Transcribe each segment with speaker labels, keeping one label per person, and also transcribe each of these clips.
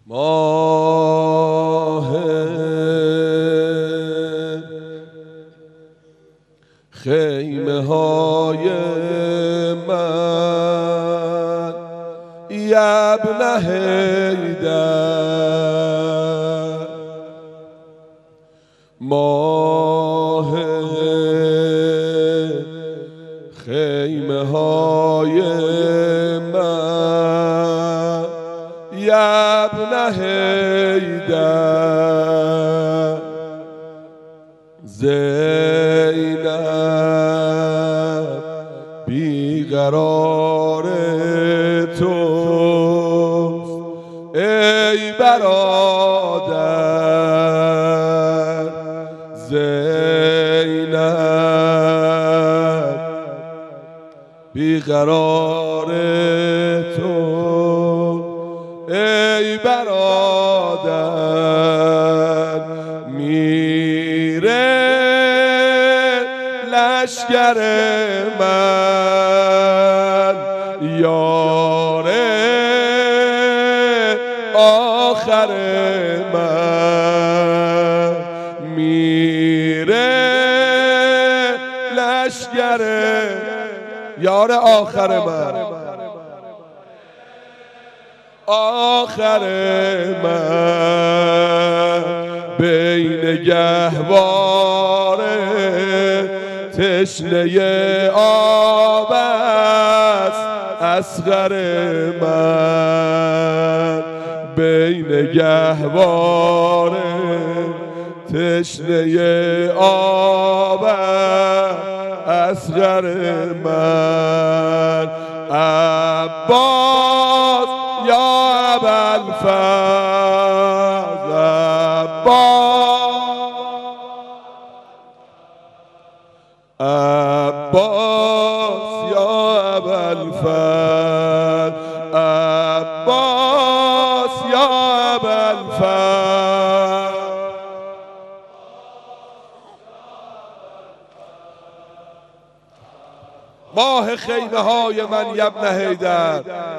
Speaker 1: ماه خیمه های من ابن حیدر، ماه خیمه های من ابن حیدر، زینب بیقرار توست ای برادر، زینب بیقرار تو ای برادر، میره لشکر من یار آخر من، میره لشکر یار آخر من، آخر من بین گهواره تشنه آب است اصغر من، بین گهواره تشنه آب اصغر من، عباس یا ابوالفضل، عباس یا ابوالفضل، عباس یا ابوالفضل، ماه خیمه های من ابن حیدر،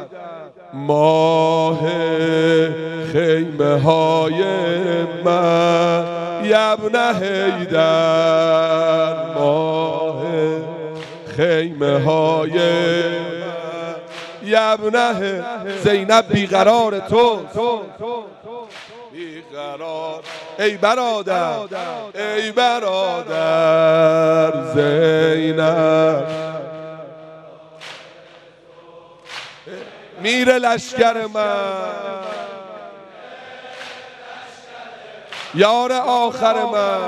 Speaker 1: ماه خیمه های من ابن حیدر، ماه خیمه های من ابن زینب بیقرار تو بیقرار ای برادر، ای برادر، زینب میره لشکر من یار آخر من،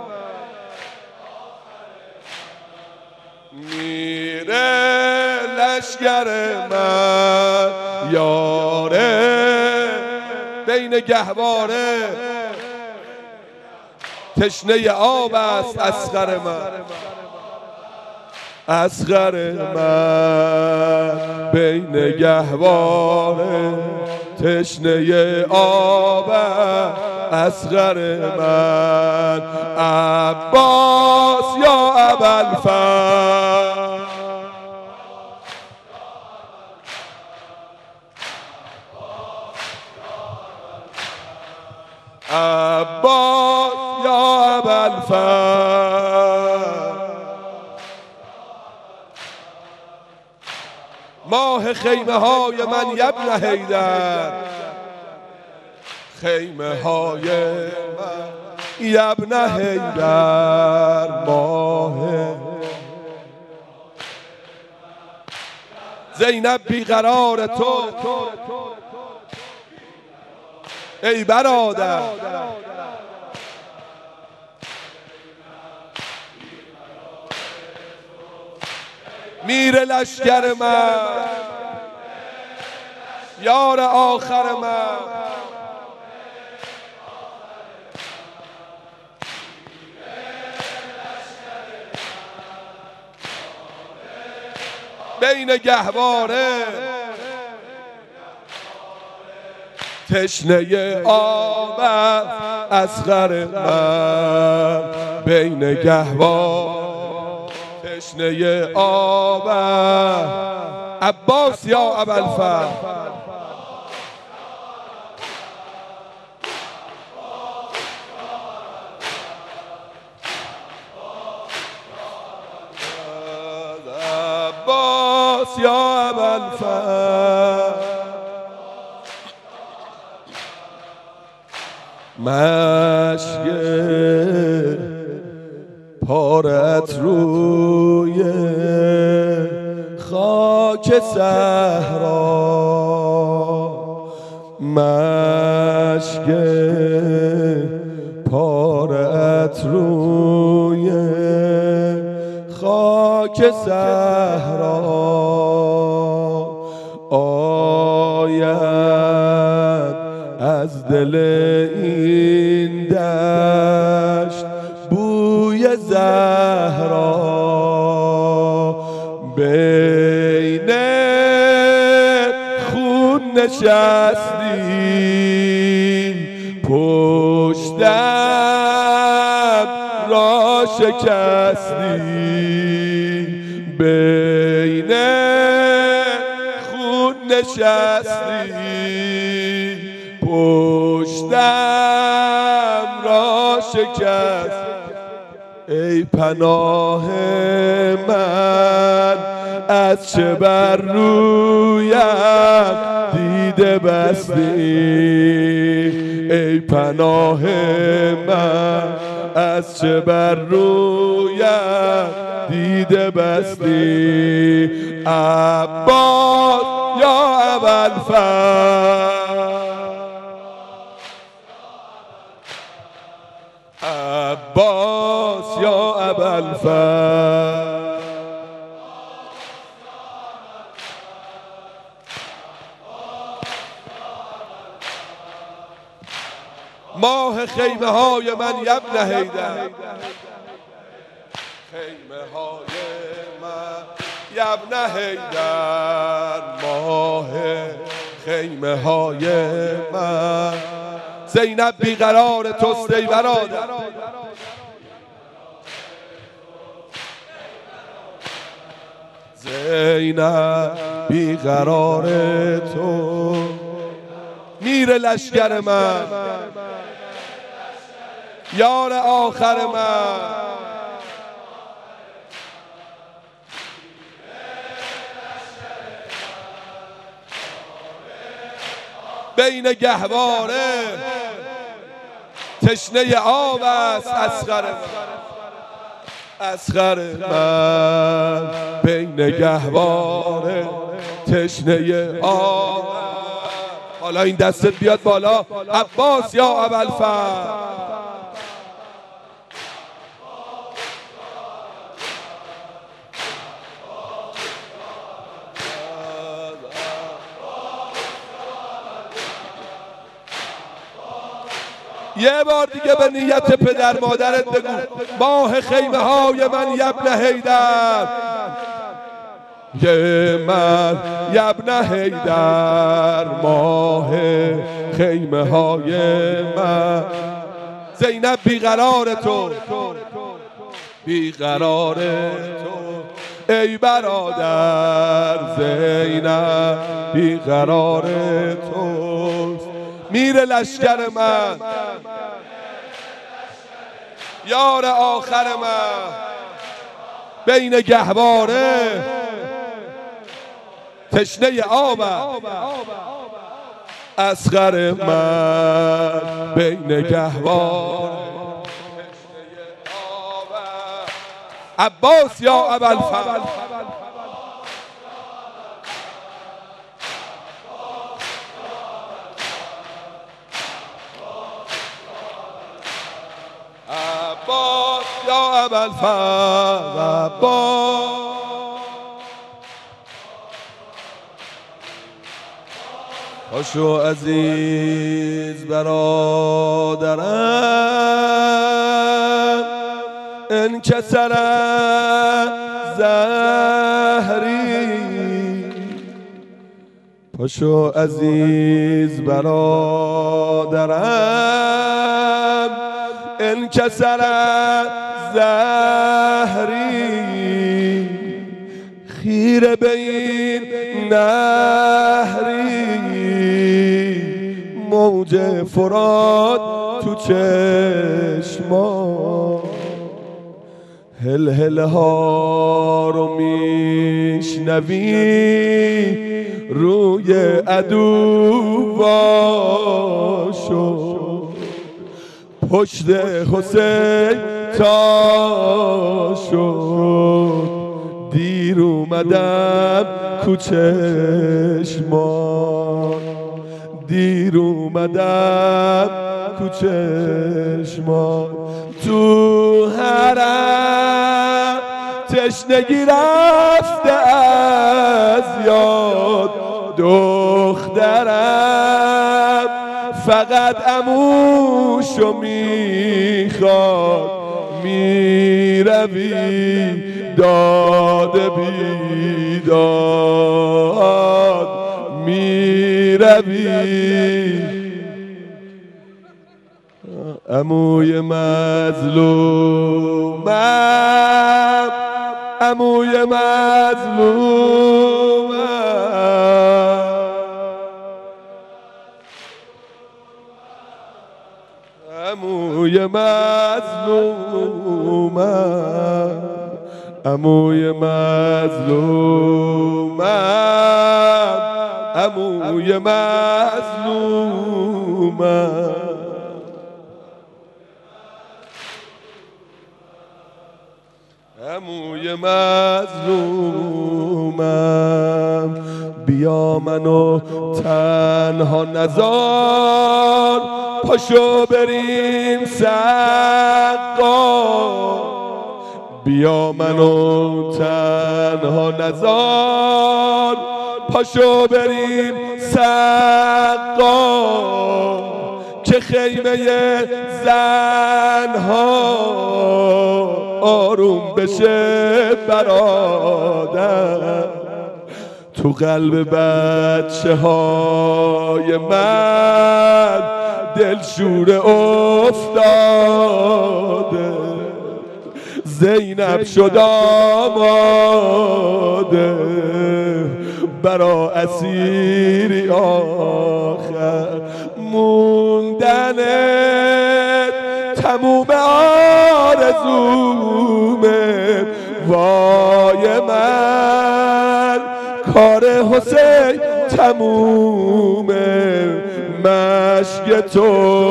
Speaker 1: میره لشکر من یار بین گهواره تشنه آب است اصغر من، اصغر من بین گهواره تشنه آب اصغر من، عباس یا ابوالفضل، عباس یا ابوالفضل، ماه خیمه های من ابن حیدر، خیمه های من ابن حیدر، ماه زینب بیقرار تو ای برادر، میره لشکر من یار آخر من، بین گهواره تشنه آب اصغر من، بین گهواره تشنه آب عباس یا ابوالفضل، یا ابوالفضل مشک پارت روی خاک صحرا مشک پارت روی خاک صحرا آید از دل این دشت بوی زهرا بین خون نشستیم پشتم را شکستیم بین خون نشستیم پشتم را شکست ای پناه من از چه بر رویم دیده بستی ای پناه من از چه بر رویم دیده بستی عباس یا ابوالفضل عباس یا ابوالفضل ماه خیمه های من یبن حیدر خیمه های من یبن حیدر ماه خیمه های من زینب بیقرار توست ای برادر زینب بیقرار تو میر لشکر من یار آخر من بین گهواره تشنه آب است اصغر من اصغر من بین گهواره تشنه آب حالا این دستت بیاد بالا عباس یا ابوالفضل یه بار دیگه به نیت پدر مادرت بگو ماه خیمه های من یبن حیدر یه من یبن حیدر ماه خیمه های من زینب بیقرار تو بیقرار تو ای برادر زینب بیقرار تو میر لشکر من یار آخر من بین گهواره تشنه آب اصغر من بین گهواره تشنه آب عباس یا ابوالفضل عباس یا ابوالفضل عباس خوشو عزیز برادرم انکسر زهری خوشو عزیز برادرم انکسر زهری خیره به این نهری موج فرات تو چشما هلهله ها رو میشنوی روی عدو باشو، پشت حسین تا شد دیر اومدم کوچشمان، دیر اومدم کوچشمان. تو حرم تشنگی رفته از یاد دخترم، فقط عموشو میخواد، میروی داد بیداد، میروی عموی مظلومم، عموی مظلومم، عموی مظلومم، عموی مظلومم، عموی مظلومم. عموی مظلومم، بیا منو تنها نذار، پاشو بریم سقا، بیا منو تنها نذار، پاشو بریم سقا، که خیمه زنها آروم بشه برادر، تو قلب بچه های من دلشور افتاده، زینب شد آماده برا اسیری آخر، موندنت تموم آرزومه، وای من کار حسین تمومه، مشک تو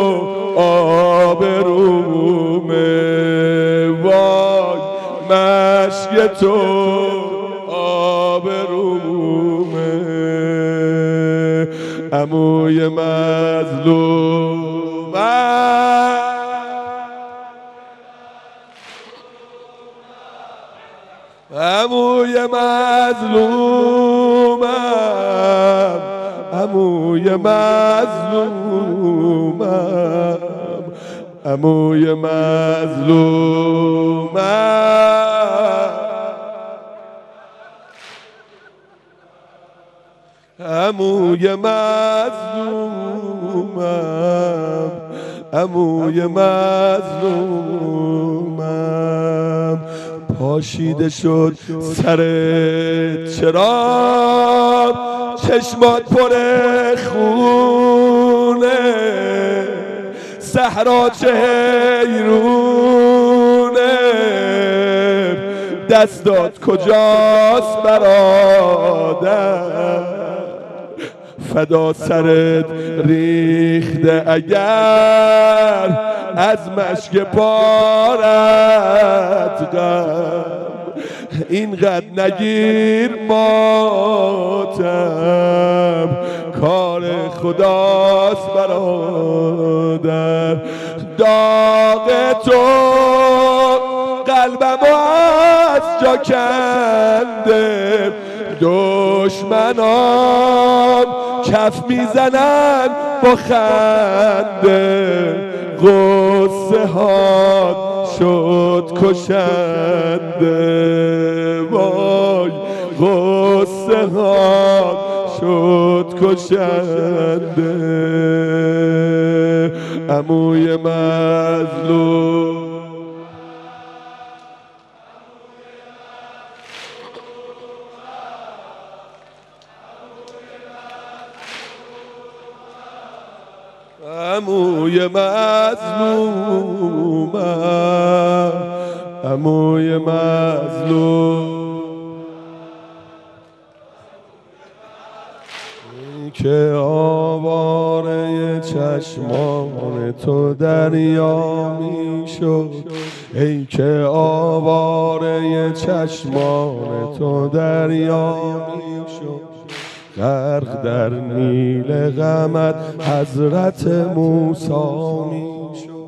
Speaker 1: آبرومه، وای مشک تو آبرومه. عموی مظلومم، عموی مظلومم، عموی مظلومم، عموی مظلومم، عموی مظلومم، عموی مظلومم. پاشیده شد سر چراغ، چشمات پر خونه، صحرا چه حیرونه، دستات کجاست برادر، فدا سرت ریخته اگر از مشک پارت غم، اینقدر نگیر ماتم، کار خداست برادر، داغ تو قلبمو از جا کنده، دشمنان کف میزنن با خنده، غصه ها شد کشنده، وای غصه ها شد کشنده. عموی مظلوم، عموی مظلومم، عموی مظلوم که آواره چشمان تو دریا می شد، ای که آواره چشمان تو دریا می شد، غرق در نیل غمت حضرت موسی می شد.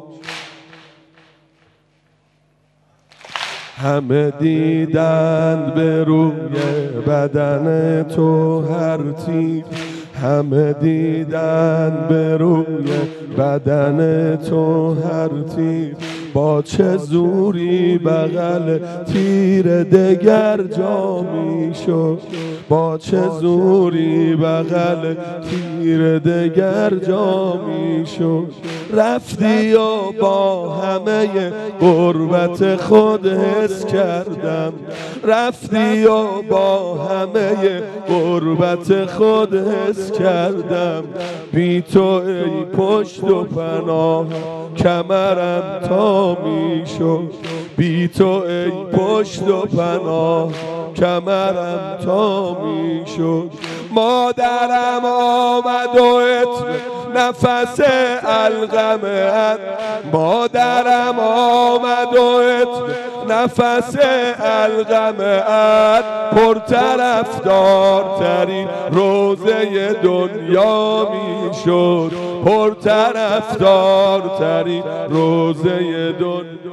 Speaker 1: همه دیدند به روی بدن تو هر تیر، همه دیدند به روی بدن تو هر تیر، با چه زوری بغل تیر دگر جا می شد، با چه زوری بغل تیر دگر جا می شد. رفتی و با همه غربت خود حس کردم، رفتی و با همه غربت خود حس کردم، بی تو ای پشت و پناه کمرم تا می شد، بی تو ای پشت و پناه کمرم تا می شد. مادرم آمد و نفس القمت، مادرم آمد و نفس القمت، پرطرفدارترین روزه دنیا می شد، پرطرفدارترین روزه دنیا.